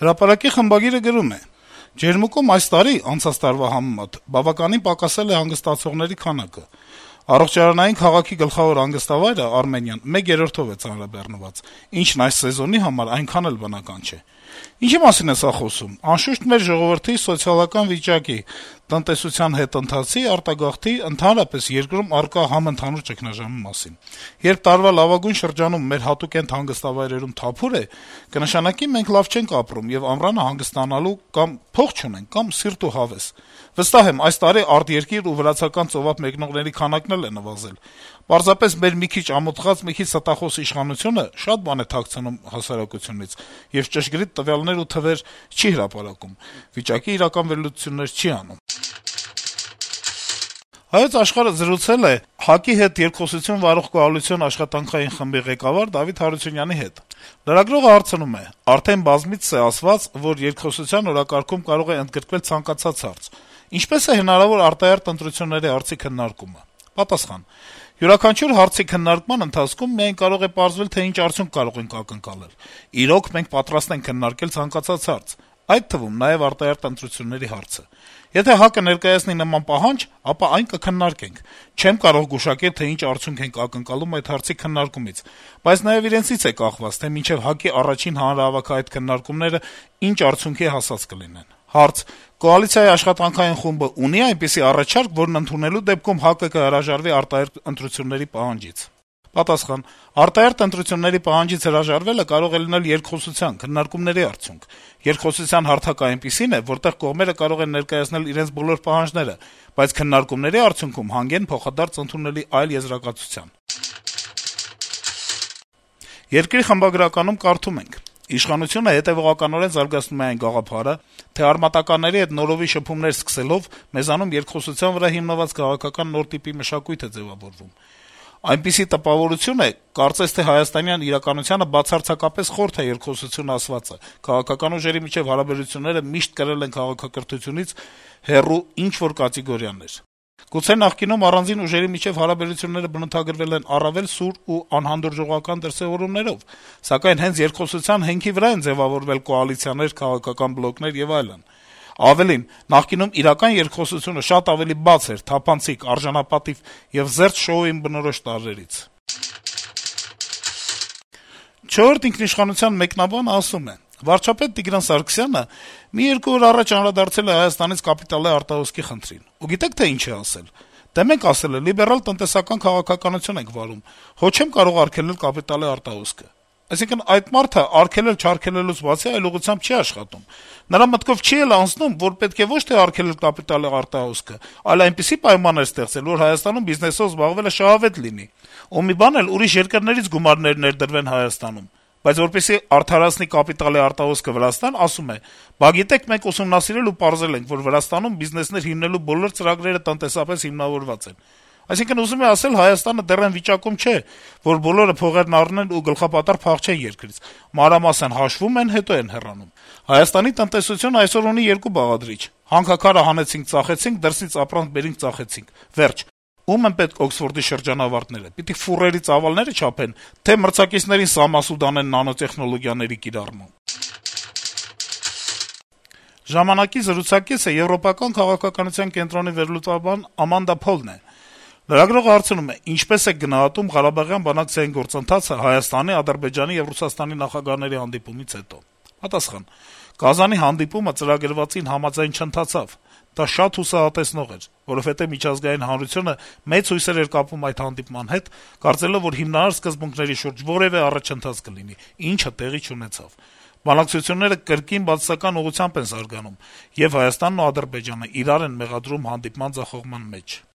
Հրապարակի խմբագիրը գրում է. - «Ջերմուկում այս տարի անցած տարվա համեմատ բավականին պակասել է հանգստացողների քանակը: Առողջարանային քաղաքի գլխավոր հանգստավայրը Արմենիան 1/3-ով է ծանրաբեռնված, ինչն այս սեզոնի համար այնքան էլ բնական չէ: Ինչի մասին է սա խոսում: Անշուշտ, մեր ժողովրդի սոցիալական վիճակի, տնտեսության հետընթացի, արտագաղթի, ընդհանրապես երկրում առկա համընդհանուր ճգնաժամի մասին: Երբ տարվա լավագույն շրջանում մեր հատուկենտ հանգստավայրերում թափուր է, կնշանակի մենք լավ չենք ապրում եւ ամռանը հանգստանալու կամ փող չունենք, կամ սիրտ ու հավես: Վստահ եմ, այս տարի արտերկիր ու վրացական ծովափ մեկնողների քանակն էլ է նվազել: Պարզապես մեր մի քիչ ամոթխած, մի քիչ ստախոս իշխանությունը շատ բան է թաքցնում հասարակությունից եւ ճշգրիտ տվյալներ ու թվեր չի հրապարակում, վիճակի իրական վերլուծություններ չի անում»: «Հայոց Աշխարհ»-ը զրուցել է ՀԱԿ-ի հետ երկխոսություն վարող կոալիցիոն աշխատանքային խմբի ղեկավար Դավիթ Հարությունյանի հետ: Լրագրողը հարցնում է. - «Արդեն բազմիցս է ասված, որ երկխոսության օրակարգում կարող է ընդգրկվել ցանկացած հարց: Ինչպե՞ս է հնարավոր արտահերթ ընտրությունների հարցի քննարկումը»: Պատասխան. - «Յուրաքանչյուր հարցի քննարկման ընթացքում միայն կարող է պարզվել, թե ինչ արդյունք կարող ենք ակնկալել: Իրոք, մենք պատրաստ ենք քննարկել ցանկացած հարց, այդ թվում նաեւ արտահերթ ընտրությունների հարցը: Եթե ՀԱԿ-ը ներկայացնի նման պահանջ, ապա այն կքննարկենք: Չեմ կարող գուշակել, թե ինչ արդյունք ենք ակնկալում այդ հարցի քննարկումից, բայց նաեւ իրենցից է կախված, թե մինչեւ ՀԱԿ-ի առաջին հանրահավաքային քննարկումները ինչ արդյունքի հասած կլինեն»: Հարց. - «Կոալիցիայի աշխատանքային խումբը ունի՞ այնպիսի առաջարկ, որն ընդունելու դեպքում ՀԱԿ-ը կհրաժարվի արտահերթ ընտրությունների պահանջից»: Պատասխան. - «Արտահերթ ընտրությունների պահանջից հրաժարվելը կարող է լինել երկխոսության, քննարկումների արդյունք: Երկխոսության հարթակը այնպիսին է, որտեղ կողմերը կարող են ներկայացնել իրենց բոլոր պահանջները, բայց քննարկումների արդյունքում հանգեն փոխադարձ ընդունելի այլ եզրակացության»: «Երկիր» խմբագրականում կարդում ենք. - «Իշխանությունը հետեւողականորեն զարգացնում է այն գաղափարը, թե արմատականների հետ նորովի շփումներ սկսելով մեզանում երկխոսության վրա հիմնված քաղաքական նոր տիպի մշակույթ է ձեւավորվում: Այնպիսի տպավորություն է, կարծես թե հայաստանյան իրականությանը բացարձակապես խորթ է երկխոսություն ասվածը, քաղաքական ուժերի միջեւ հարաբերությունները միշտ կրել են քաղաքակրթությունից հեռու ինչ-որ կատեգորիաներ: Գուցե նախկինում առանձին ուժերի միջեւ հարաբերությունները բնութագրվել են առավել սուր ու անհանդուրժողական դրսեւորումներով, սակայն հենց երկխոսության հենքի վրա են ձեւավորվել կոալիցիաներ, քաղաքական բլոկներ եւ այլն: Ավելին, նախկինում իրական երկխոսությունը շատ ավելի բաց էր, թափանցիկ, արժանապատիվ եւ զերծ շոուին բնորոշ տարրերից»: «Չորրորդ ինքնիշխանության» մեկնաբանը ասում է. - «Վարչապետ Տիգրան Սարգսյանը մի երկու օր առաջ անդրադարձել է Հայաստանից կապիտալի արտահոսքի խնդրին: Ու գիտե՞ք, թե ինչ է ասել: «Դե մենք, ասել է, լիբերալ տնտեսական քաղաքականություն ենք վարում, հո չեմ կարող արգելել կապիտալի արտահոսքը»: Այսինքն, այդ մարդը արգելել-չարգելելուց բացի այլ ուղղությամբ չի աշխատում: Նրա մտքով չի էլ անցնում, որ պետք է ոչ թե արգելել կապիտալի արտահոսքը, այլ այնպիսի պայմաններ ստեղծել, որ Հայաստանում բիզնեսով զբաղվելը շահավետ լինի, ու մի բան էլ, ուրիշ երկրներից գումարներ ներդրվեն Հայաստանում: Բայց որպեսզի արդարացնի կապիտալի արտահոսքը Վրաստան, ասում է. «Բա գիտեք, մենք ուսումնասիրել ու պարզել ենք, որ Վրաստանում բիզնեսներ հիմնելու բոլոր ծրագրերը տնտեսապես հիմնավորված են»: Այսինքն, ուզում է ասել, Հայաստանը դեռ այն վիճակում չէ, որ բոլորը փողերն առնեն ու գլխապատառ փախչեն երկրից: Մանրամասն հաշվում են, հետո են հեռանում: Հայաստանի տնտեսությունը այսօր ունի երկու բաղադրիչ. հանքաքարը հանեցինք-ծախեցինք, դրսից ապրանք բերինք-ծախեցինք: Վերջ: Ո՞ւմ են պետք Օքսֆորդի շրջանավարտները: Պիտի ֆուրերի ծավալները չափեն, թե՞ մրցակիցներին սամասուդ անեն նանոտեխնոլոգիաների կիրառմամբ»: «Ժամանակ»-ի զրուցակիցը Եվրոպական քաղաքականության կենտրոնի վերլուծաբան Ամանդա Փոլն է: Լրագրողը հարցնում է. - «Ինչպե՞ս եք գնահատում Ղարաբաղյան բանակցային գործընթացը Հայաստանի, Ադրբեջանի եւ Ռուսաստանի նախագահների հանդիպումից հետո»: Պատասխան. - «Կազանի հանդիպումը ծրագրվածին համաձայն չընթացավ: Դա շատ հուսահատեցնող էր, որովհետեւ միջազգային հանրությունը մեծ հույսեր էր կապում այդ հանդիպման հետ, կարծելով, որ հիմնարար սկզբունքների շուրջ որեւէ առաջընթաց կլինի, ինչը տեղի չունեցավ: Բանակցությունները կրկին բացասական ուղղությամբ են զարգանում, եւ Հայաստանն ու Ադրբեջանը իրար են մեղադրում հանդիպման ձախողման մեջ»: